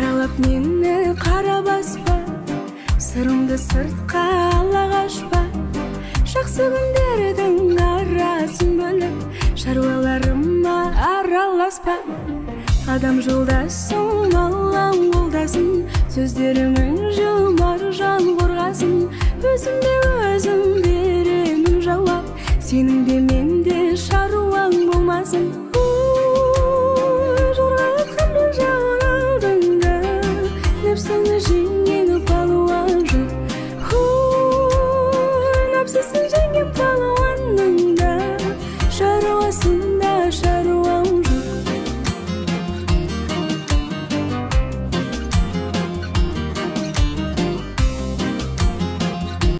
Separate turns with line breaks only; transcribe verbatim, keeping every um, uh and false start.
Қаралап мені қара баспа, сырымды сыртқа ала қашпа. Жақсы күндердің арасын бөліп, шаруаларыма араласпа. Адам жолдасым, Аллам қолдасын, сөздерімнің жұмар жан қорғасын. Өзімде өзім беремін жауап, сенің де менде шаруа.